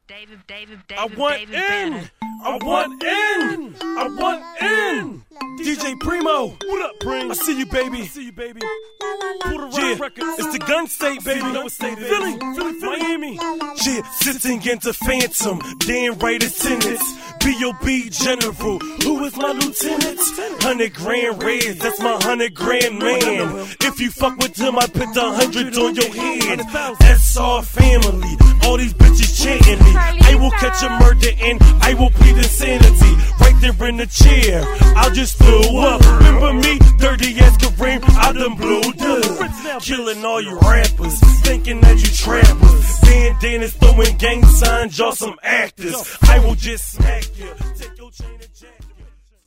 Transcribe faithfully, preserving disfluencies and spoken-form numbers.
David, David, David, I want David in. Banner. I want in. I want in. D J Primo. What up, Pring? I see you, baby. I see you, baby. Yeah, it's the gun state, baby. No, it's state, Philly, Philly, Miami. Yeah, sitting into Phantom, damn right it's tenants. B O B General, who is my lieutenant? Hundred grand raise, that's my hundred grand man. If you fuck with him, I put the hundred on your head. S R family, all these bitches chanting me. I will catch a murder and I will plead insanity. Right there in the chair, I'll just throw up. Remember me, dirty as Kareem, I done blowed up. Killing all you rappers, thinking that you trappers. Bandanas throwing gang signs, y'all some actors. I will just smack you.